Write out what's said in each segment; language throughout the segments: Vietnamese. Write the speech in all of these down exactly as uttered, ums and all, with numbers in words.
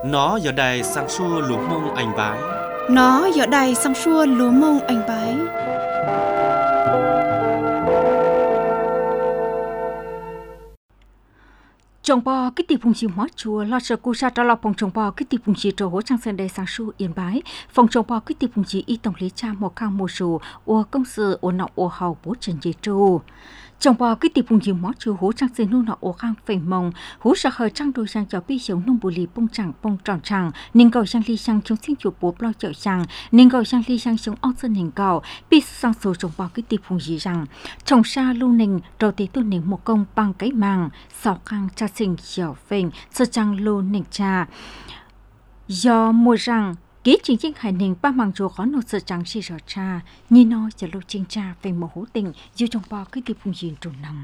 Nó giờ đây sang xua lúa mông anh bái. Nó giờ đây sang xua lúa mông anh bái. Trồng bò cái tiệp phùng chi hóa chùa lo sợ cu sa tra lo phòng trồng bò cái tiệp phùng chi trổ hỗ trang sơn đây sang su yên bái phòng trồng bò cái tiệp phùng chi y tổng lý cha một khang một sù ô công sự ô nọ ô hầu bố trần dây trù trồng bò cái tiệp phùng chi hóa chùa hỗ trang sơn nu nọ ô khang phèn mông hỗ sợ hơi trang đôi sang cho bi sống nông bù lì bông chẳng bông tròn chẳng nên cầu sang ly sang chống xin chùa bố lo chợ sang nên cầu sang ly sang chống ong sơn nên cầu bi sang số trồng bò cái tiệp phùng chi rằng trồng sa lu nình đầu tiên tôi nình một công bằng cái màng sọc khang cha sinh dẻo phình sơ trang lô nền trà do mùa rằng ký chính chính hải nền ba màng chùa khó nốt sơ trang si rõ trà như nóiจะlô chính trà về một hữu tình dù trong bò cái tiệp phùng diên trồn nằm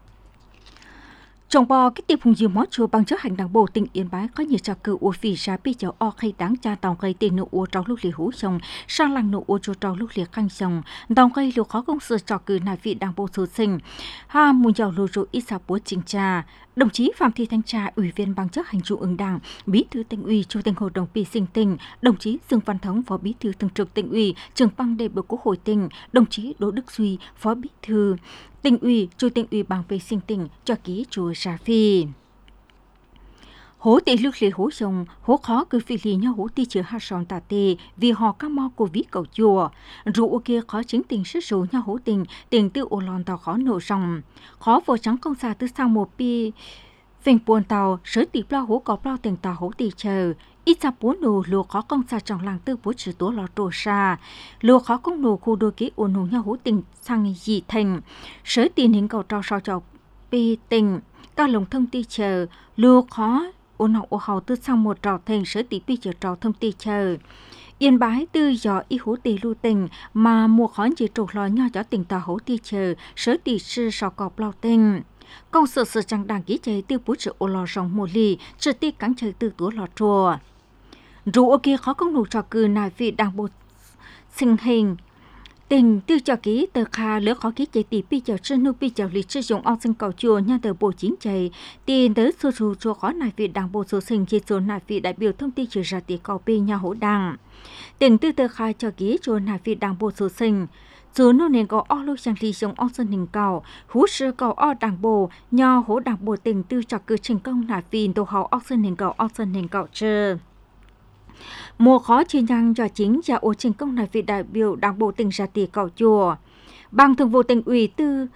trong bò cái tiệp phùng diên mót chùa bằng chất hành đảng bộ tỉnh Yên Bái có nhiều trò cử u phỉ ra bi chảo o khay đáng cha tòng gây tiền nụ u trâu lúc lì hú sông sang làng nụ u trâu trâu lúc lì khang sông tòng gây lù khó công sự trò cử nài vị đảng bộ số sinh ha mùn giàu lù rụ ít sa búa chính trà. Đồng chí Phạm Thị Thanh Trà, Ủy viên Ban chấp hành Trung ương Đảng, Bí thư Tỉnh ủy, Chủ tịch Hội đồng Pi Sinh tỉnh, đồng chí Dương Văn Thống, Phó Bí thư Thường trực Tỉnh ủy, Trưởng ban đại biểu Quốc hội tỉnh, đồng chí Đỗ Đức Duy, Phó Bí thư Tỉnh ủy, Chủ tịch Ủy ban vệ sinh tỉnh cho ký chùa Sa Phi. Hố tệ lực lệ hố sông, hố khó cứ phi lì nhau hố ti chứa hạ sòn tà tê vì họ các mò của ví cầu chùa. Rủ ô kia khó chính tình sức số nhau hố tình, tình tư ô lòn tàu khó nổ sông. Khó vô trắng công xa tư sang một pi phình buồn tàu, sở tịp lo hố có lo tình tàu hố tì chờ. Ít xa bố nổ lùa khó công xa trong làng tư bố trừ tố lò trồ xa. Lùa khó công nổ khu đôi ký ổn hồn nhau hố tình sang dị thành. Sở tì hình cầu trao sao cho pi tình, các lồng thông ti chờ, lùa khó ô nọ ô hầu tư sang một trò thành sở tỷ pi chờ trò thông ti chờ. Yên Bái tư do y hố tì lưu tình mà mùa khó chỉ trục lò nho cho tình tòa hố ti chờ sở tỷ sư sò cọp lao tình. Công sự sự chẳng đảng ký chế tư bố trừ ô lò rong mùa lì trừ ti cắn chờ tư tố lò chùa. Rủ ô kia khó công nụ trò cư nài vị đảng bộ sinh hình. Tình tư cho ký tờ kha lỡ khó ký chế tỷ pi chào chân nu pi chào lịch sử dụng ao sinh cầu chùa nha tờ bộ chính chạy tiền tới số số chùa khó nài vị đảng bộ số sinh chế số nài vị đại biểu thông tin trừ ra tỷ cầu pi nhà hỗ đảng. Tình tư tờ kha cho ký chùa nài vị đảng bộ số sinh số nu nền có o lưu sang ly dùng ao sinh hình cầu hú sư cầu o đảng bộ nhà hỗ đảng bộ tình tư cho cử thành công nài vị đồ hậu ao sinh hình cầu ao sinh hình cầu chưa. Mùa khó chuyên nhang cho chính và ô trình công này vị đại biểu đảng bộ tỉnh ra tỷ cầu chùa. Ban thường vụ tỉnh ủy tư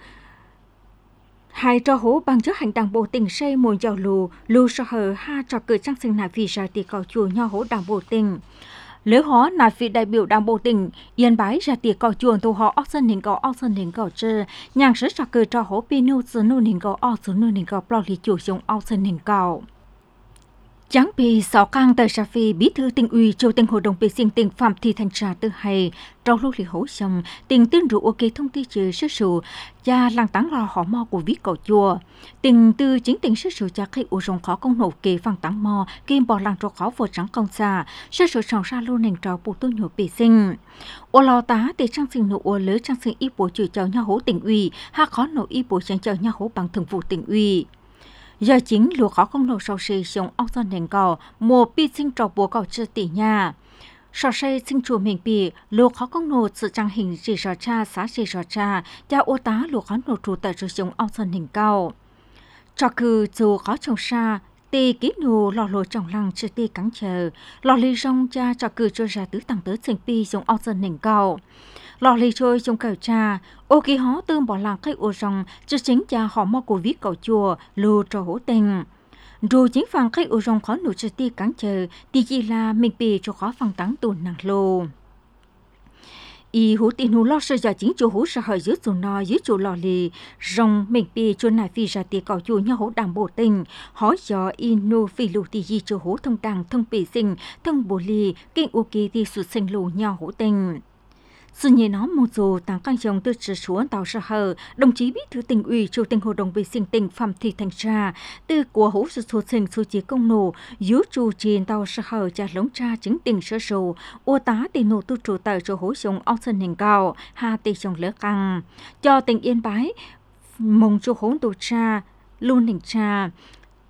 hai cho hố ban chấp hành đảng bộ tỉnh xây mùa giàu lù lù sở hở ha cho cử trang sinh nài vị ra tỷ cầu chùa nho hố đảng bộ tỉnh. Lỡ hó nài vị đại biểu đảng bộ tỉnh Yên Bái ra tỷ cầu chùa thu họ óc sân hình cầu óc sân hình cầu chơ nhang sức cho cử cho hố pinu sứ nu hình cầu óc sứ nu hình cầu plo lì chủ dùng óc sân hình cầu. Tráng bì sáu cang tại Sa Phi bí thư tỉnh ủy chủ tịch hội đồng vệ sinh tỉnh Phạm Thị Thanh Trà tư hay trong lúc lì hố sông tỉnh tuyên rủ ok thông tin trừ sức sụ và làng táng lò họ mò của ví cầu chùa tỉnh từ chính tỉnh sức sụ cha khi u rong khó công nổ kê phẳng táng mò kim bỏ làng trò khó vừa trắng công xa sức sụ sòng xa luôn nền trò bù tôi nhổ vệ sinh ô lò tá để trang sinh nổ ô lỡ trang sinh y bổ chửi chào nhau hố tỉnh ủy ha khó nổ y bổ trang chào nhau hố bằng thường vụ tỉnh ủy. Do chính lúa khó không nổ sầu xì sống ốc dân nền cầu, mùa bi sinh trò bùa cầu chưa tỉ nhà. Sò xê sinh chùa mình bì, lúa khó không nổ sự trang hình chỉ sò cha, xá chỉ sò cha, cho ô tá lúa khó nổ trù tại rồi sống ốc dân nền cầu. Trò cư dù khó trồng xa, tì ký nụ lò lùa trồng lăng chưa tì cắn chờ, lò lì rong cha trò cư cho ra tứ tầng tới sinh bì sống ốc dân nền cầu. Lò lì trôi trong cầu cha, ô ký hó tương bỏ làng khách ô rong, cho chính cha họ mò của ví cầu chùa, lù trò hỗ tình. Dù chính phàng khách ô rong khó nụ cho ti cắn chờ, thì chỉ là mình bì cho khó phàng tắng tùn nặng lô. Y hú tin hú lo sơ giả chính chủ hú sở hỏi dưới chủ nó dưới chủ lò lì, rong mình bì cho nài phi ra tì cầu chùa nhau hỗ đảng bộ tình, hỏi gió y nô phi lù tì di chủ hú thông đảng thông bì sinh, thông bồ lì, kinh ô kỳ tì sụt sinh lù nhau hỗ tình. Sự nhẹ nó một dù tăng căng dòng từ trở xuống tàu sở hờ, đồng chí bí thư tỉnh ủy chủ tịch hội đồng vệ sinh tỉnh Phạm Thị Thanh Trà từ của hỗ sự số sinh số chí công nổ dưới chủ trì tàu sở hờ trả lống tra chính tỉnh sở sổ ô tá tiền nổ tu chủ tại chỗ hỗ sống ong sân hình cao hà tì dòng lỡ căng cho tỉnh Yên Bái mong chỗ hỗn tổ tra luôn hình tra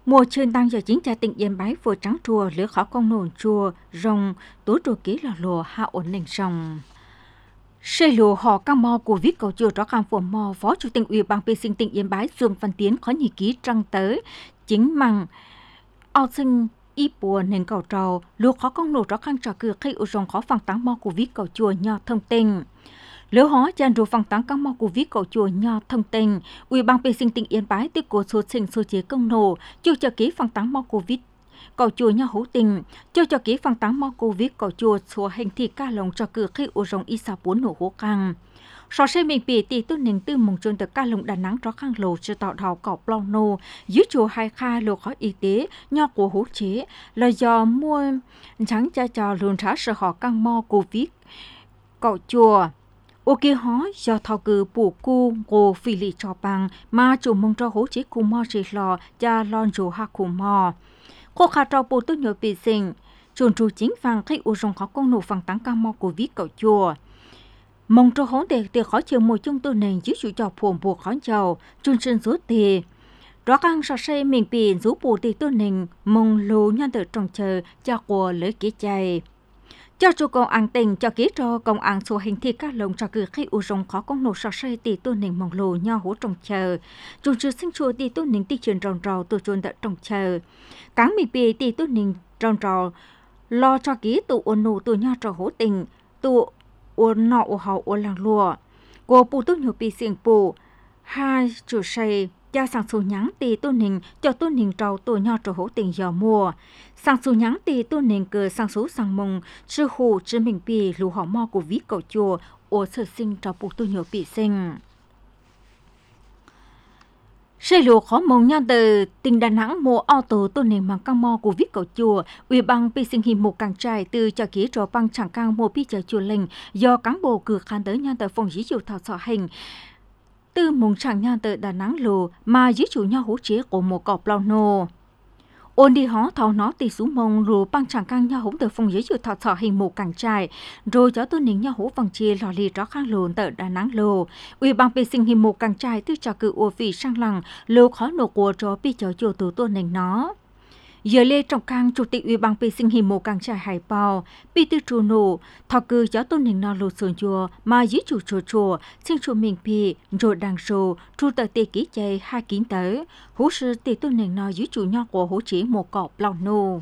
mùa trên tăng giờ chính tra tỉnh Yên Bái vừa trắng chùa lửa khó công nổn chùa rồng tố chùa ký là lùa hạ ổn định sòng. Xây lùa họ cam mò của viết cầu chùa rõ khang phổ mò phó chủ tịch ủy ban vệ sinh tỉnh Yên Bái Dương Văn Tiến có nhị ký trăng tới chính bằng ao sinh y bùa nên cầu trầu lùa khó công nổ rõ khang trò cửa khi ở rồng khó phẳng táng mò của viết cầu chùa nho thông tin. Lỡ hóa chan rồi phẳng táng cam mò của viết cầu chùa nho thông tin ủy ban vệ sinh tỉnh Yên Bái tiếp của số sinh số chế công nổ chưa cho ký phẳng táng mò của viết cầu chùa nho hữu tình cho cho ký phẳng táng mò của viết cầu chùa số hành thị ca lồng cho cửa khi ở rồng y sa bốn nổ hố căng. Sau xe mình bị tỷ tu nền tư mong chôn từ ca lồng Đà Nẵng rõ khang lồ chưa tạo đào cỏ plong nô dưới chùa hai kha lồ khó y tế nho của hỗ chế là do mua trắng cha trò luôn trả sự họ căng mo của viết cầu chùa ô kia hó do thao cử bù cu gồ phi lì cho bằng mà chủ mong cho hỗ chế cùng mo chỉ lò cha lon chủ ha cùng mo cô khá trao bù tu nhớ bị sinh chuồn chủ chính phang khi u rong khó công nổ phẳng tăng căng mo của viết cầu chùa mong cho hỗn đề từ khó chiều mùi chung tư nền dưới chủ trò phồm buộc khó chầu chung sinh rút tì rõ khang sa xe mình bị rú bù tì tư nền mong lù nhân tử trong chờ cho của lưỡi kế chay cho chủ công an tình cho ký cho công an số hình thị các lồng cho cử khi u rong khó công nổ sa xe tì tư nền mong lù nho hỗ trong chờ chung sư sinh chùa tì tư nền tì truyền rong rào từ chuồn đợi trong chờ cáng mình bị tì tư nền rong rào lo cho ký tụ ôn nụ tụ nho trò hỗ tình tụ ôn nọ hậu ôn làng lùa của bù tốt nhiều bị xiềng bù hai chủ xây cha sang số nhắn tì tôn hình cho tôn hình trâu tổ nho trò hỗ tình giờ mùa sang số nhắn tì tôn hình cờ sang số sang mông sư hù chứ mình bị lù họ mò của ví cầu chùa ô sở sinh trò bù tốt nhiều bị sinh. Xây lùa khó mong nhau từ tỉnh Đà Nẵng mua ô tô tôn nền bằng căng mò của viết cầu chùa ủy ban bị sinh hình một càng trai từ cho ký trò băng chẳng căng mua bị chờ chùa lệnh do cán bộ cử khán tới nhau từ phòng dĩ chủ thảo sọ hình từ mong chẳng nhau từ Đà Nẵng lù mà dĩ chủ nhau hỗ chế của một cọp lao nô ôn đi hó thảo nó tì xuống mông rồi băng chẳng căng nhau hỗn từ phòng dĩ chủ thảo sọ hình một càng trai rồi cho tôn nền nhau hỗ vòng chia lò lì rõ khang lùn từ Đà Nẵng lù ủy ban bị sinh hình một càng trai từ cho cử ô vị sang lằng lù khó nổ của cho bị chờ chùa từ tôn nền nó giờ lê trọng cang chủ tịch ủy ban bị sinh hình một càng trai hải bào bị từ chùa nổ thọ cử cho tôn nền nó lù sườn chùa mà dĩ chủ chùa chùa sinh chùa mình bị rồi đằng sổ trụ tờ tê ký chay hai kín tới hú sư tê tôn nền nó dĩ chủ nho của hỗ chỉ một cọp lòng nô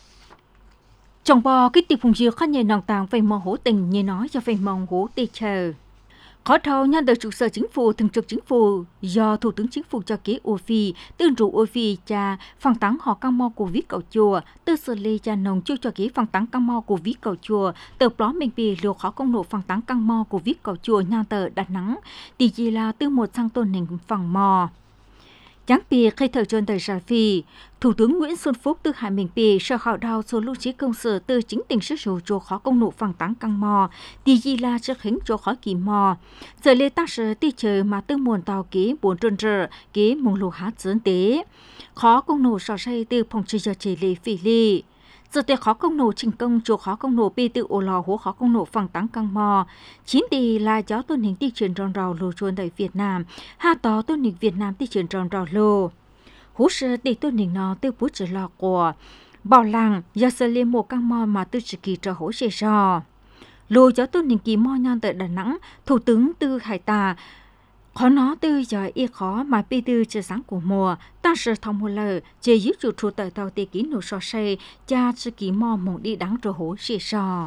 trong bò cái tiệp phùng dừa khó nhẹ nòng tàng về mong hỗ tình như nói cho về mong hỗ tê chờ khó thâu nhân từ trụ sở chính phủ thường trực chính phủ do thủ tướng chính phủ cho ký ô phi tương trụ ô phi cha phẳng táng họ căng mo của viết cầu chùa từ xử lý cha nồng chưa cho ký phẳng táng căng mo của viết cầu chùa từ đó mình bị lừa khó công nổ phẳng táng căng mo của viết cầu chùa nhà tờ Đà Nẵng tỷ chỉ là từ một sang tôn nền phẳng mò chẳng bị khi thời trôn thời sản phi thủ tướng Nguyễn Xuân Phúc từ hải mình bị sở khảo đào số lưu trí công sở từ chính tỉnh sức số chỗ khó công nộ phẳng táng căng mò tỷ gì là trước hình chỗ khó kỳ mò giờ lê tác sở tỷ chờ mà từ nguồn tàu ký bốn trơn trở ký mông lù hát dưỡng tế khó công nộ sở xây từ phòng trì giờ chỉ lì phỉ lì giờ tế khó công nổ trình công chỗ khó công nổ bị tự ổ lò hố khó công nổ phẳng táng căng mò chín tỷ là giáo tôn hình ti truyền ròn rào lô chuồn tại Việt Nam hai tó tôn hình Việt Nam ti truyền ròn rào lô hú sư tỷ tôn hình nó tư bút trở lò của bảo làng do sơ liên một căng mò mà tư chỉ kỳ trở hỗ chế rò lô giáo tôn hình kỳ mò nhan tại Đà Nẵng thủ tướng tư hải tà khó nó tư giờ y khó mà bi tư chưa sáng của mùa ta sự thông một lời chế giúp chủ chủ tại tàu tê ký nổ so xe cha chưa ký mò mong đi đáng rồi hổ xì sò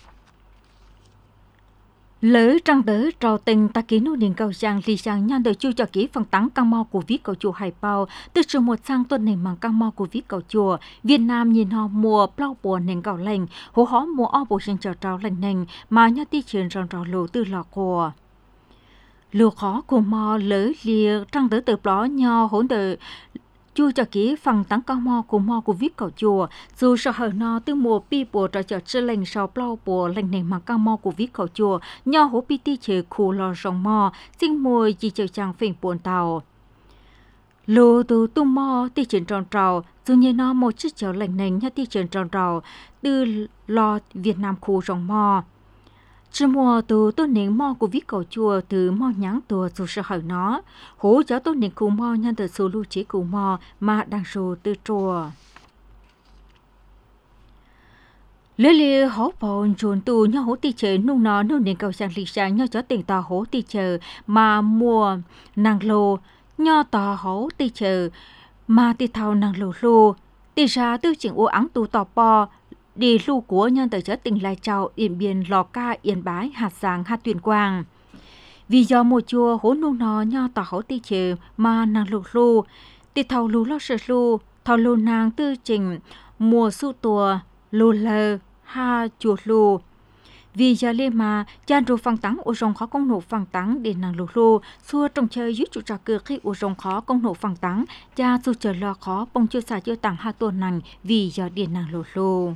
lỡ trăng đỡ trò tình ta ký nô điện cầu giang lì giang nhan đời chu cho ký phần táng căng mò của viết cầu chùa hải bao từ trường một sang tuần này bằng căng mò của viết cầu chùa Việt Nam nhìn họ mùa plau bùa nền cầu lành hố hó mùa o bộ sinh trò trò lành nền mà nhá ti truyền ròn rò lồ từ lò của lừa khó của mò lỡ lìa trăng đỡ từ đó nho hỗn đờ chu cho ký phần táng cao mò của mò của viết cầu chùa dù sợ hở nó từ mùa pi bùa trò chợ chư lành sau plau bùa lành nền mà cao mò của viết cầu chùa nho hố pi ti chữ khu lò rồng mò xin mùi chỉ chờ chàng phình buồn tàu lô từ tu mò ti chuyển tròn trào dù như nó một chiếc chợ lành nền nha ti chuyển tròn trào từ lò Việt Nam khu rồng mò Chỉ mùa từ tôi nên mò của viết cầu chùa từ mò nhắn từ dù sự hỏi nó, hố cho tôi nên cùng mò nhân từ số lưu chế cùng mò mà đang số từ chùa. Lê lê hố bồn chuồn tù nhau hố tì chờ nung nó nung nên cầu sang lịch sang nhau cho tiền tòa hố tì chờ mà mùa nàng lô nhau tòa hố tì chờ mà tì thao nàng lô lô tì ra tư chỉnh ô áng tù tò bò đi lưu của nhân từ chớ tỉnh Lai Châu, Yên Biên, Lò Ca, Yên Bái, Hà Giang, Hà Tuyên Quang. Vì do mùa chùa hố nung nó nhau tòa hố tì chờ mà nàng lô lô tì thao lô lo sợ lô thao lô nàng tư chỉnh mùa su tùa lô lơ ha chuột lù vì giờ lê mà chan rô phăng tắng ô rong khó công nổ phăng tắng để nàng lù lù xua trong chơi dưới trụ trà cửa khi ô rong khó công nổ phăng tắng cha su chờ lo khó bông chưa xả chưa tặng ha tuần nàng vì giờ điện nàng lù lù.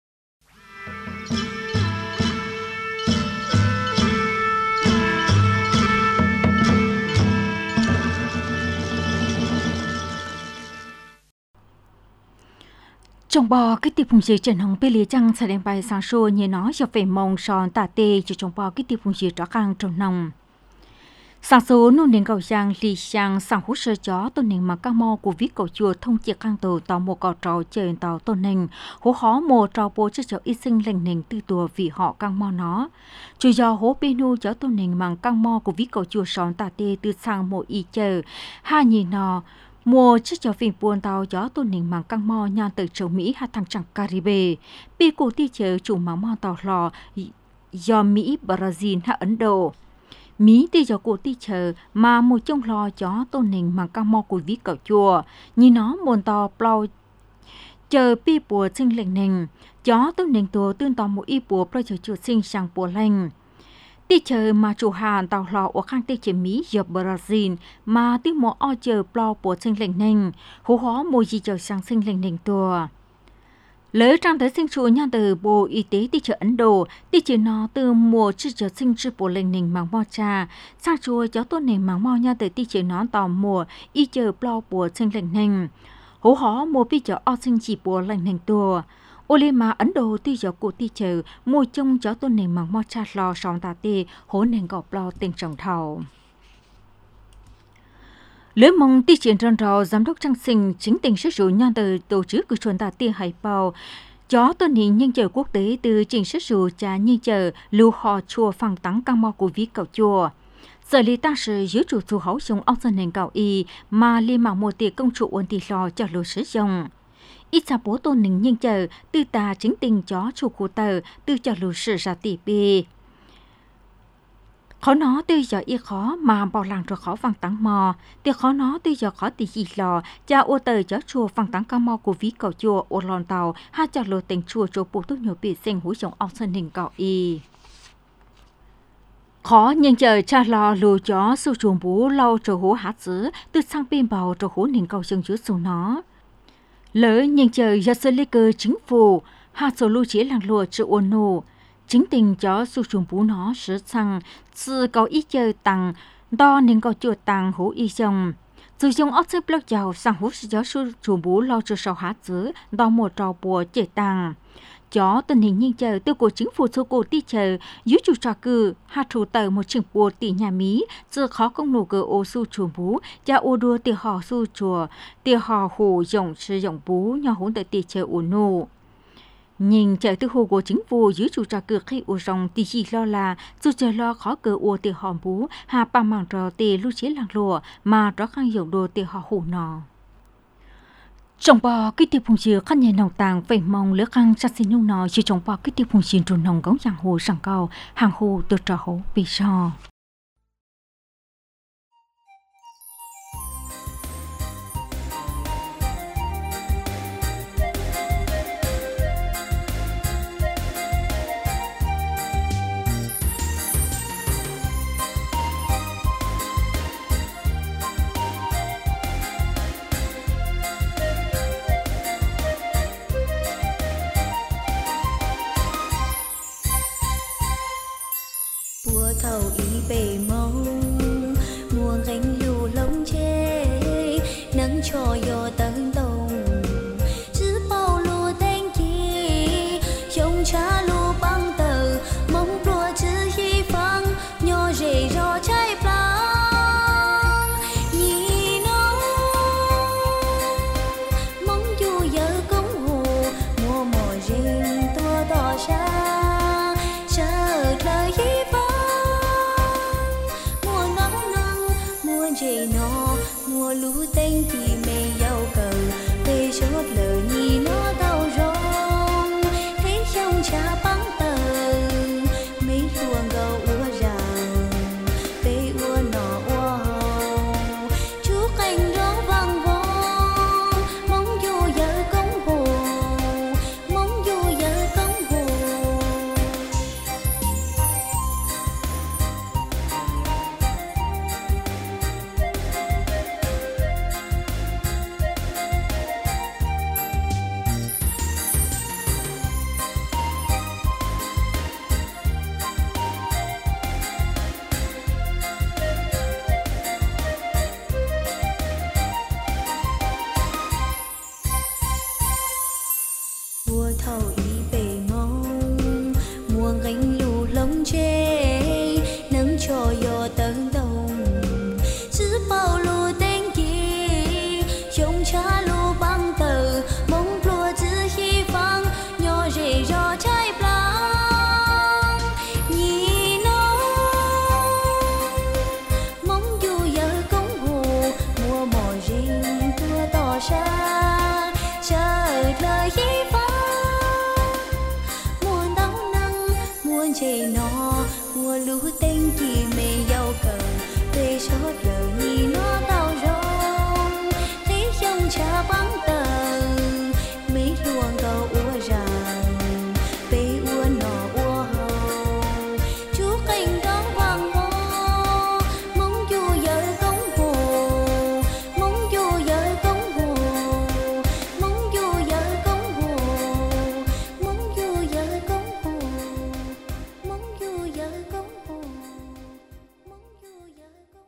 Trong bò cái tiệp phùng gì trần hồng bê lìa chăng sẽ đem bài sáng sủa như nó cho về mong sòn tả tê cho trong bò cái tiệp phùng gì rõ khang trong nòng. Sáng số nôn đến cầu giang lì giang sáng hút sơ chó tôn nền mà các mò của viết cầu chùa thông chiếc khang tàu tàu một cò trò chơi tàu tôn nền hố khó mồ trò bố cho cháu y sinh lành nền tư tùa vì họ căng mò nó. Chủ do hố bê nu cháu tôn nền bằng căng mò của viết cầu chùa sòn tả tê từ sang mộ y chờ ha nhìn nó mùa chiếc cháu phim buôn tàu gió tôn nền bằng căng mò nhàn từ châu Mỹ hay thằng chẳng Caribe bị cụ ti chờ chủ mà mò tàu lò do Mỹ, Brazil hay Ấn Độ. Mỹ ti cho cụ ti chờ mà một trong lò gió tôn nền bằng căng mò của viết cầu chùa như nó buôn tàu plau chờ pi bùa sinh lệnh nền gió tôn nền tùa tương tàu một y bùa plau chờ chùa sinh sang bùa lành. Ti chờ mà chủ hàng tàu lò ở khang ti chờ Mỹ do Brazil mà ti mùa o chờ plau bùa sinh lệnh nền hú hó mùa gì chờ sang sinh lệnh nền tùa. Lỡ trang tới sinh chùa nhà từ Bộ Y tế ti chờ Ấn Độ, ti chờ nó từ mùa chư chờ sinh chư bộ lệnh nền mang mò trà, sang chùa cháu tôn nền mang mò nhà từ ti chờ nó tàu mùa y chờ plau bùa sinh lệnh nền hú hó mùa pi chờ o sinh chỉ bùa lệnh nền tùa. Ô lê mà Ấn Độ ti giờ cụ ti chờ mùa chung cháu tôn nền mang mò trà lò sòn tà tê hố nền gọp lo tiền trồng thầu. Lỡ mong ti triển rần rò giám đốc trang sinh chính tình sức rủ nhân từ tổ chức của chuẩn tà tia hải bào chó tôn hình nhân chờ quốc tế từ trình sức rủ trà nhân chờ lưu họ chùa phẳng tắng căng mò của viết cầu chùa. Sở lý ta sử dưới chủ chủ hấu dùng ông dân nền cầu y mà liên mạng một tiệc công trụ ôn tì lò cho lưu sử dụng. Ít xa bố tôn hình nhân chờ từ tà chính tình chó chủ của tờ từ cho lưu sử ra tỷ bì. Khó nó tư giờ y khó mà bảo làng rồi khó vang tắng mò, thì khó nó tư giờ khó tì gì lò, cha ô tờ cho chùa vang tắng ca mò của ví cầu chùa ô lòn tàu, ha cho lô tình chùa cho bộ tốt nhiều bị sinh húi dòng ông sân hình cầu y. Khó nhưng chờ cha lò lù chó su chuồng bú lâu cho hú hát dữ, từ sang pin bào cho hú hình cầu chân chứa xuống nó. Lỡ nhưng chờ giờ sơ lê cơ chính phủ, ha số lưu chế làng lùa chữ ôn nụ. Chính tình cho su trùng bú nó sử sang sư có ý chơi tăng đo nên có chùa tăng hữu y dòng dù dùng ốc xếp lốc giàu sang hữu sư cho su trùng bú lo cho sau hát giữ đo một trò bùa chơi tăng cho tình hình như chờ từ của chính phủ số cổ ti chờ dưới chủ trò cử hạt thủ tờ một trường bùa tỷ nhà Mỹ giờ khó công nổ cờ ô su trùng bú cha ô đua tì họ su chùa tì họ hồ dòng sử dụng bú nhỏ hỗn tại tì chờ ổ nổ. Nhưng chờ từ hồ của chính phủ dưới chủ trà cửa khi ổ rồng thì chỉ lo là dù chờ lo khó cờ ổ tiền hòm bú hà ba mảng trò tiền lưu chế làng lùa mà rõ khăn dụng đồ tiền họ hủ nọ. Trong bò cái tiệp phùng chìa khăn nhẹ nòng tàng về mong lỡ khăn chắc xin nhung nọ chỉ trong bò cái tiệp phùng chìa trùn nòng góng giang hồ sẵn cao hàng hồ từ trò hổ bị so. Thầu ý bê mùa lũ tên thì mẹ giàu cờ về chốt lờ nhì nó đau rong thấy trong cha băng tờ mấy luồng gầu ua ràng về ua nọ ua hồng chú cành gió vang vong mong dù giờ công hồ mong dù giờ công hồ mùa thầu ý về mong mùa gánh lù lông chê nắng cho gió tấn đông giữ bao lù tên kia trong cha lù băng tờ mong lùa giữ hy vọng nhỏ rể gió trái blang nhìn nó mong dù giờ công hồ mùa mò rình tua tỏ ra chờ lời hy vọng muôn đau nắng muôn chê nó mùa lũ tên chỉ mê giàu cờ về chốt lờ nhì nó đau rong thấy trong cha băng tờ mấy luồng gầu ua ràng về ua nọ ua hồng chú cành đó vàng mò mong dù giờ công hồ mong dù giờ công hồ mong dù giờ công hồ mong dù giờ công hồ mong dù giờ công hồ mong dù giờ công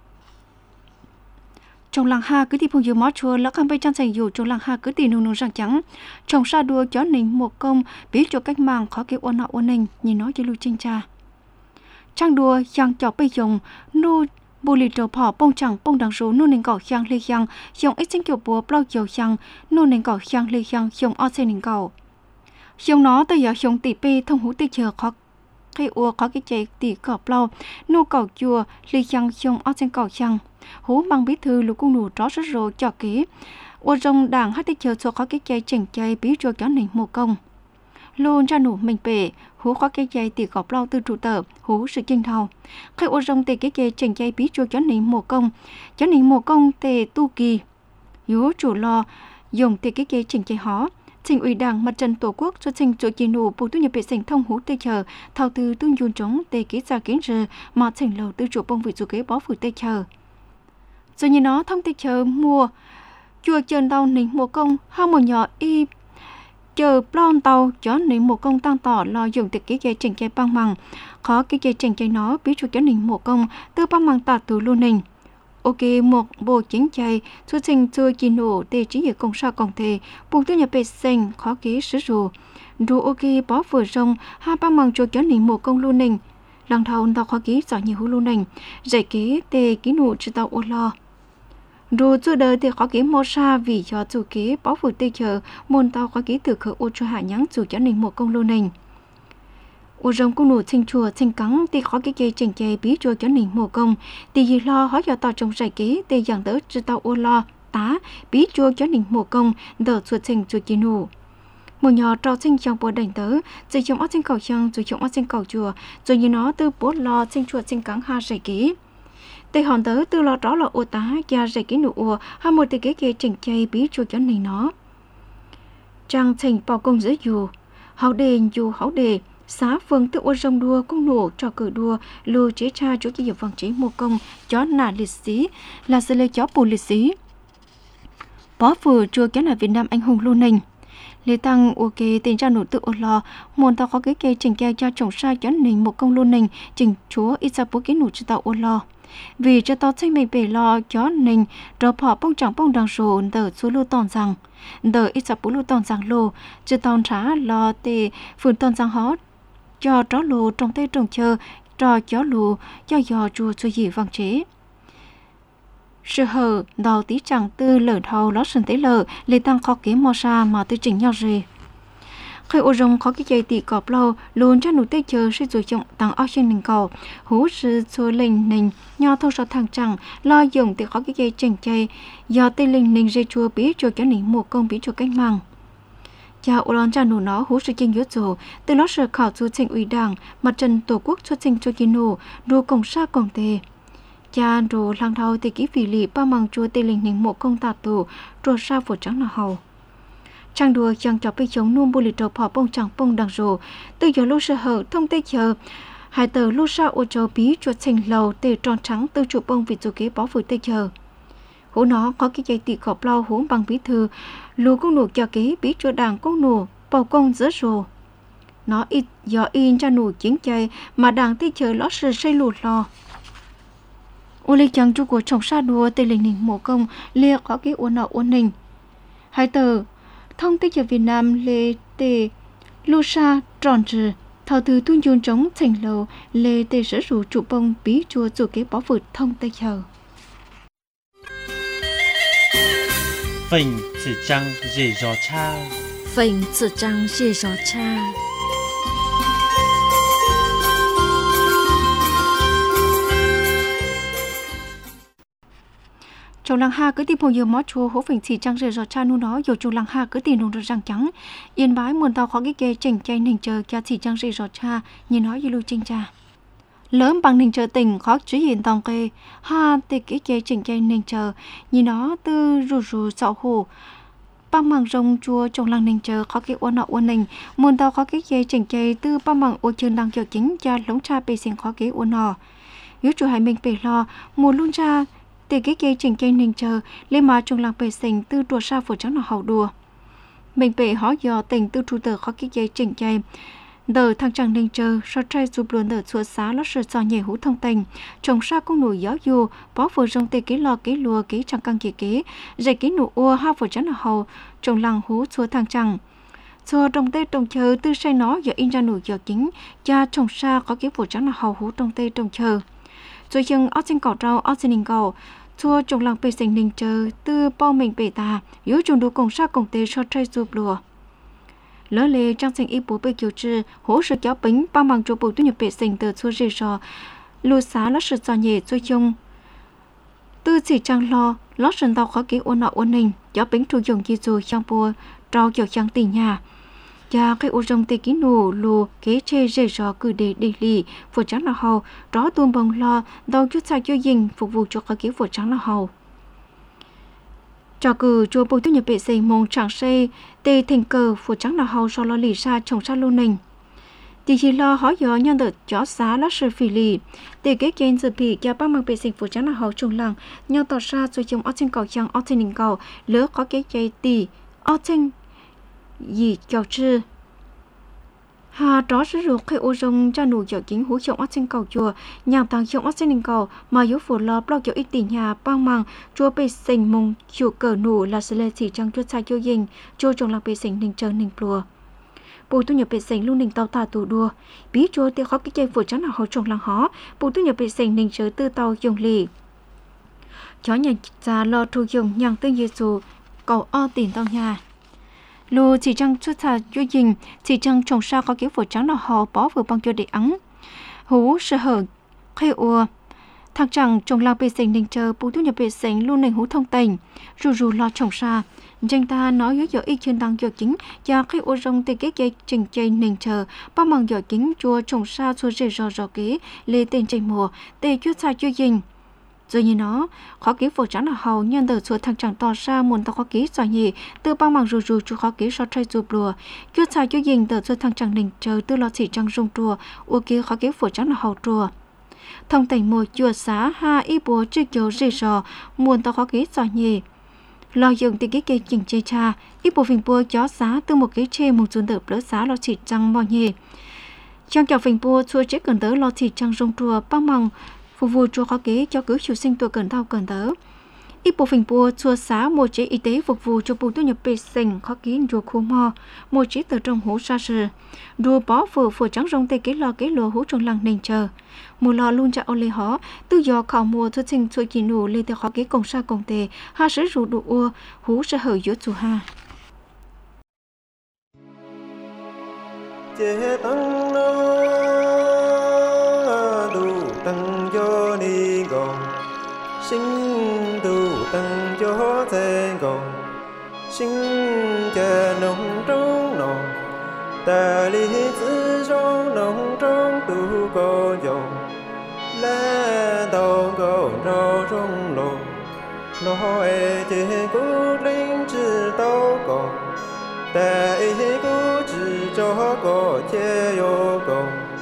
trong làng ha cứ đi phong dừa mót chua lỡ khăm bay trang sành dù trong làng ha cứ đi nung nung răng trắng trong sa đua chó nình một công biết cho cách mang khó kêu ôn họ ôn nình nhìn nói cho lưu trinh cha trang đua giang chọc bây dùng nu bù lì trầu phỏ bông chẳng bông đằng số nu nình cỏ giang lê giang dùng ít sinh kiểu bùa bao dầu giang nu nình cỏ giang lê giang dùng o xe nình cỏ dùng nó tới giờ dùng tỷ pi thông hú tới chờ khó khi ua khó cái chạy tỷ cỏ bao nu cỏ chùa lê giang dùng o xe cỏ giang hú mang bí thư lũ cung nụ rõ rất rồi cho kỹ ua rồng đảng hát tới chờ số khó cái chạy chỉnh chạy bí cho chó nình một công luôn ra nụ mình bể hú khó cái chạy tỷ cỏ bao từ trụ tờ hú sự chinh thầu khi ua rồng tỷ cái chạy chỉnh chạy bí cho chó nình một công chó nình một công tề tu kỳ hú chủ lo dùng tỷ cái chạy chỉnh chạy hó Trình ủy Đảng Mặt trận Tổ quốc cho trình chủ chỉ nụ bộ tu nhập vệ sinh thông hú tây chờ thao từ tương dùn trống tề ký ra kiến rờ mà trình lầu tư chủ bông vị chủ kế bó phủ tây chờ rồi như nó thông tây chờ mua chùa trần tàu nỉnh mùa công hai một nhỏ y chờ plon tàu chó nỉnh mùa công tăng tỏ lo dùng tịch ký dây trình chạy băng măng khó ký dây trình chạy nó biết chùa chó nỉnh mùa công tư băng măng tạt từ luôn nỉnh ok một bộ chính chạy xuất trình chưa chỉ nổ tê trí hiệu công sao công thể bộ tu nhập vệ sinh khó ký sử dụng đồ ok bó vừa rồng hai băng măng chùa chó nỉnh mùa công luôn nỉnh lần đầu tàu khó ký giỏi nhiều hú luôn nỉnh giải ký tê ký nổ chỉ tàu ô lo rồi chưa đời thì khó ký mô sa vì cho chủ ký bó phủ tây chờ môn tao khó ký từ khởi ô cho hạ nhắn chủ cho nình một công lô nình ô rồng cung nụ sinh chùa sinh cắn thì khó ký chơi trình chơi bí chùa cho nình một công thì gì lo hóa cho tao trong giải ký thì dàng đỡ cho tao ô lo tá bí chùa cho nình một công đỡ chuột sinh chùa chi nụ một nhỏ trò sinh trong bộ đành tớ rồi trong ớt sinh cầu chăng rồi trong ớt sinh cầu chùa rồi như nó từ bố lo sinh chùa sinh cắn ha giải ký tây hòn tớ từ lo đó là ô tá gia dạy cái nụ ua hay một từ cái kia chỉnh chay bí chua cho này nó trang thành bao công giữa dù hậu đề dù hậu đề xá phương tự ô rong đua công nổ trò cử đua lưu chế cha chỗ chỉ vòng chế một công chó nà liệt sĩ là sự lê chó bù liệt sĩ bó vừa chua kéo là Việt Nam anh hùng luôn nình lê tăng ok tên cha nổ tự ô lo muốn tao có cái cây chỉnh chay cho trồng sai chó nình một công luôn nình chỉnh chúa ít ra bố cái nổ cho tao ô lo vì cho tao tranh mình bể lo chó nình rồi họ bông chẳng bông đằng sổ đỡ số lưu tòn rằng đỡ ít sắp bố lưu tòn rằng lô cho tao trả lo tê phun tòn rằng hó cho chó lô trong tay trồng chờ cho chó lô cho giò chùa cho gì vang chế sự hờ đào tí chẳng tư lở thầu lót sân tế lở lấy tăng khó kiếm mò sa mà tư chỉnh nhau gì khi ô rong khó cái dây tị cọp lâu luôn cho nụ tê chờ sẽ sử dụng tăng ao trên nền cầu hú sự số linh nền nho thâu so thằng chẳng lo dùng thì khó cái dây chỉnh chay do tê linh nền dây chua bí cho cái nền mùa công bí cho cách mạng cha ô lon cha nụ nó hú sự kinh yếu dồ từ nó sự khảo chú trình ủy đảng mặt trận tổ quốc xuất trình cho kinh nụ đồ công sa công tê cha đồ lang thao tê ký phỉ lì ba măng chua tê linh nền mùa công tạt tổ đồ sa phổ trắng là hầu trang đùa chẳng cho bị chống nuông bù lì trầu phò bông chẳng bông đằng rồ từ giờ lúc sơ hở thông tê chờ hai tờ lúc sau ô châu bí chuột thành lầu tê tròn trắng từ trụ bông vì dù kế bó vừa tê chờ hố nó có cái dây tị cọp lau hố bằng bí thư lù công nụ cho kế bí chuột đảng công nụ bầu công giữa rồ nó ít do in cho nụ chiến chơi mà đảng tê chờ lót sơ xây lụt lo ô lê chẳng chú của chồng sa đùa tê linh nình mộ công lia có cái ô nọ ô nình hai tờ thông tích ở Việt Nam lê tê lô sa tròn trừ thảo từ tuôn dồn trống thành lầu lê tê sở rủ trụ bông bí chua dù kế bó vượt thông tây chờ Phình chỉ trăng dễ gió cha Phình chỉ trăng dễ gió cha Trong làng ha cứ tìm hồ nhiều mót chua hố phình chỉ trăng rời giọt cha nu nó dù trong làng ha cứ tìm nồng được răng trắng yên bái muôn tao khó cái kê chỉnh chay nình chờ kia chỉ trăng rời giọt cha nhìn nói như lưu chinh cha lớn bằng nình chờ tình khó chú hiện tòng kê ha tê cái kê chỉnh chay nình chờ nhìn nó tư rù rù sạo hồ băng măng rồng chua trong làng nình chờ khó cái uốn nọ uốn nình muôn tao khó cái kê chỉnh chay tư băng măng uốn chân đang chờ chính cha lống cha bê sinh khó cái uốn nọ yếu chủ hải mình bể lo mùa luôn cha để cái cây chỉnh cây ninh chờ lên mà trong làng bể sinh từ đùa sa phổ trắng là hậu đùa mình bể hỏi dò tình từ trụ tờ khó cái cây chỉnh cây đờ thằng chàng ninh chờ so trai giúp luôn đờ xua xá lót sờ sò nhảy hú thông tình trồng sa công nổi gió dù bó phổ rong tê cái lo cái lùa cái chẳng căng kia kế dạy cái nụ ua ha phổ trắng là hậu trồng làng hú xua thằng chàng xua trong tê trồng chờ tư say nó giờ in ra nụ giờ kính cha trồng sa có cái phổ trắng là hậu hú trong tê trồng chờ rồi chừng ớt xin cỏ rau ớt xin ninh cầu chua trong làng bể sinh ninh chờ từ bao mình bể ta yếu trùng đồ công sa công tê cho trai giúp lùa lỡ lê trang sinh y bố bê kiều trừ hỗ sự kéo bính bao bằng chỗ bố tu nhập bể sinh từ chua rì rò lùa xá lót sự giò nhẹ rồi chung tư chỉ trang lo lót sân tàu khó ký ôn nọ ôn ninh kéo bính trù dùng gì rồi trong bùa trao kiểu trang tỉ nhà cha cái ô rong tê ký nổ lù kế chê rê rò cử đề đề lì phổ trắng là hầu đó tuôn bông lo đau chút xa cho dình phục vụ cho cái phổ trắng là hầu cho cử chùa bồi tu nhập bệ sinh mong chẳng xây tê thành cờ phổ trắng là hầu so lo lì xa trồng xa lô nình thì chỉ lo hỏi gió nhân đợt chó xá lá sự phì lì tê kế trên dự bị cho bác mang bệ sinh phổ trắng là hầu trồng làng nhau tỏ xa rồi chồng ớt trên cầu chăng ớt trên nình cầu lỡ có cái chạy tì ớt trên gì chào chư hà đó sử dụng khi ô rong cho nụ dạo chính hú trọng ớt trên cầu chùa nhà tăng trọng ớt trên cầu mà yếu phổ lo bao kiểu ít tỷ nhà băng măng chùa bê sinh mông chùa cờ nụ là sự lệ chỉ trang chùa sai chùa dình chùa trong lạc bê sinh ninh chờ ninh plùa bùi tu nhập bê sinh luôn ninh tàu tà tù đua bí chùa tiêu khó cái chơi phổ trắng là hậu trong làng hó bùi tu nhập bê sinh ninh chờ tư tàu dùng lì chó nhà già lo thu dùng nhàng tương Giêsu cầu o tiền tàu nhà lù chỉ trăng xuất xa cho dình chỉ trăng trồng sao có kiểu phổ trắng là họ bó vừa bằng cho để ắng hú sợ hở khai ua thằng chẳng trồng lao bê sinh ninh chờ bù thu nhập bê sinh luôn nền hú thông tình rù rù lo trồng xa danh ta nói với dõi y trên tăng dõi chính và khai ua rong tê kế dây trình chơi ninh chờ bao măng dõi chính chua trồng xa xua rề rò rò kế lê tên chạy mùa tê chút xa cho dình rồi như nó khó ký phổ trắng là hầu nhân đợt xuống thằng chẳng to ra muốn tao khó ký giỏi nhỉ từ bao mảng rù rù chú khó ký so trai rùa lùa chút sai cho dình đợt xuống thằng chẳng đình chờ từ lo chỉ trăng rung trùa u ký khó ký phổ trắng là hầu trùa thông tỉnh mùa chùa xá ha y bùa chưa kiểu rì rò muốn tao khó ký giỏi nhỉ lo dùng từ cái cây chỉnh chê cha y bùa phình bùa chó xá từ một cái chê một chuồn đợt lỡ xá lo chỉ trăng mò nhỉ trong kiểu phình bùa chua chết cần tới lo chỉ trăng rung trùa bao mảng phục vụ cho khó kế cho cứ chủ sinh tuổi cần thao cần tớ ít bộ phình bùa chua xá một chế y tế phục vụ cho bộ tu nhập bê sinh khó ký rùa khu mò một chế tờ trong hũ sa sừ rùa bó phở phở trắng rong tê kế lò kế lùa hũ trong làng nền chờ mùa lò luôn cho ô lê hó tư do khảo mùa thu sinh xuôi kỳ nụ lê tê khó kế công sa công tê ha sứ rù đủ ua hũ sa hở giữa chủ ha chế tăng nó đủ tăng cho ni gòn sinh đủ tăng cho thế gòn sinh chờ nông trong nọ ta lý tự do nông trong tu có dòng lá đầu có rau trong lò nó e chế cú linh chỉ tao có ta e cú chỉ cho có chế yo có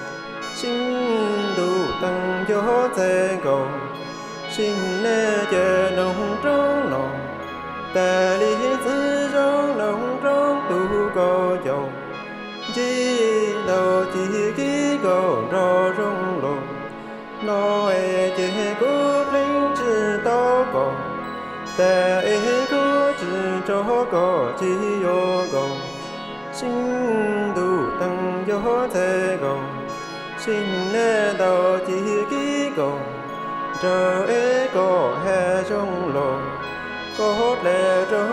sinh đủ tăng cho thế có sinh nè chờ nông trong nọ ta lý tự do nông trong tu có dòng chỉ đâu chỉ kí có rau trong lò nó e chế cú linh chỉ tao có ta e cú chỉ cho có chỉ yo có sinh đủ tăng cho thế có sinh nè đâu chỉ kí có chờ e có hè trong lò có lẽ cho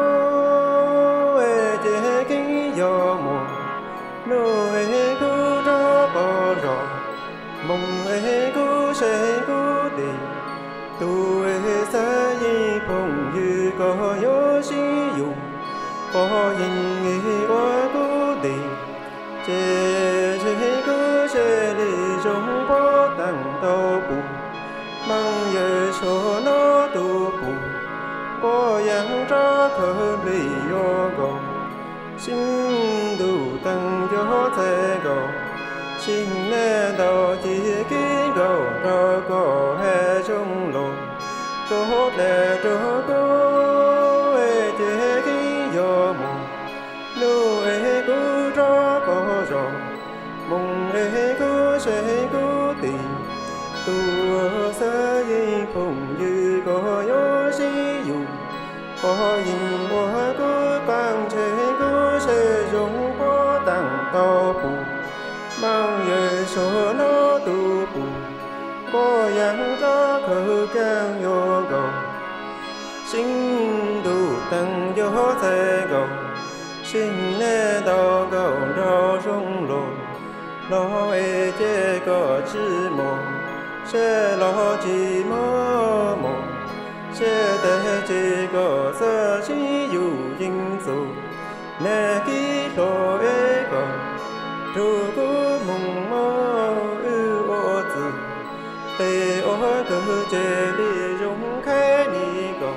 cô e chế kí yo mùa nô e cú cho có rõ mong e cú sẽ cú đi tu e sa yi phong như có yo si yu có yin e wa cú đi chế chế cú sẽ đi trong bó tăng tàu bù mang ye số nó tu bù có yang ra khờ lý yo gò sinh đủ tăng cho thế gò sinh nè đầu chỉ kí gò ra có hè trong lò có lẽ cho cô e chế kí yo mù nô e cú ra có rõ mong e cú sẽ cú tìm tu sa yi phong như có yo si yu có yin wa có bang chế có sẽ dùng có tăng tàu bù mang ye số nó tu bù có yang ra khờ càng yo gò sinh đủ tăng yo thế gò sinh nè đào gò rau trong lò nó e chế có chỉ mò sẽ lo chỉ mò mò sẽ để chỉ có sơ chỉ dù dinh dù nè kí lo e có tu cố mong mơ ưu ô tử tê ô cơ chế đi dùng khai ni có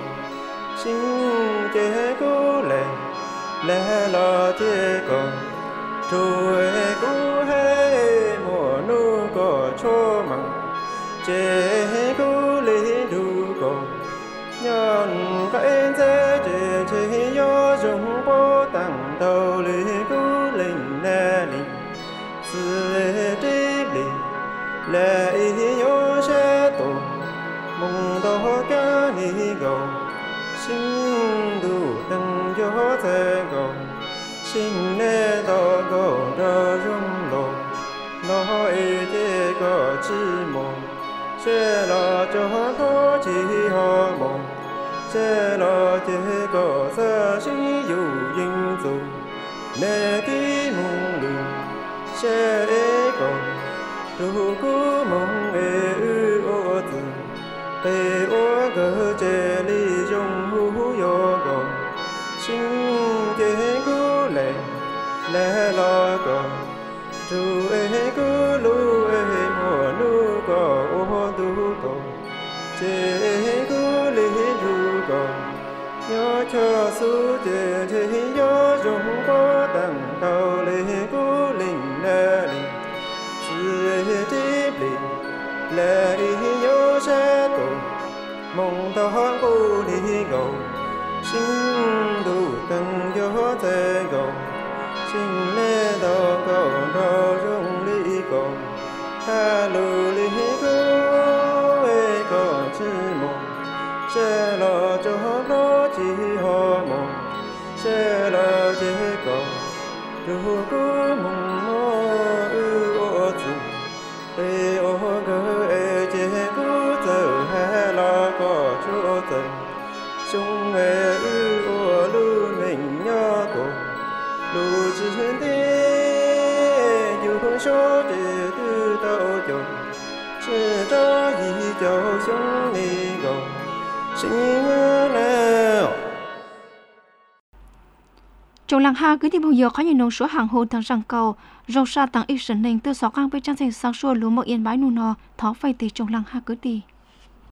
sinh chế cố lệ lệ lo chế có tu e cố hay mùa nu có cho măng chế cố lý đủ có nhân cái thế chế chế yo dùng bó tăng đầu lý cố linh nè linh sự trí lý lệ ý yo sẽ tổ mong đó cả ni gò sinh đủ tăng cho thế gò sinh nè đó gò ra rung lò nó ý chế có chi mong sẽ lo cho có chỉ họ mong sẽ lo chế có sa sĩ dù dinh dù nè kí mong lù sẽ e còn tu cố mong e ư ô tử tê ô gơ chế li dùng hú yo gò sinh chế cố lệ lệ lo gò tu e cố lu e mùa nu gò ô tu gò chế cố li ru gò nhớ cho su chế chế nhớ dùng có tăng tàu li cố linh nè linh sự trí lý lệ nhớ sẽ tổ mong tao cô đi gầu sinh đủ tăng cho thế gầu sinh lê đào cầu đào rung lý cầu ha lù lý cô e có chi mong sẽ lo cho nó chỉ họ mong sẽ lo chế cầu dù có mong mơ ư ô tử tê ô gơ e chế cô giờ ha lo có chỗ tử chúng e ư ô lu mình nhớ tổ lu chỉ tê số để tư tao chồng sẽ cho ý cho sống đi gồng sinh nào trong làng ha cứ thì bây giờ có nhiều nông số hàng hồ thằng răng cầu rau sa tăng ít sần nền từ sáu cang bên trang thành sáng xua lúa một yên bãi nụ nọ thó phai từ trong làng ha cứ đi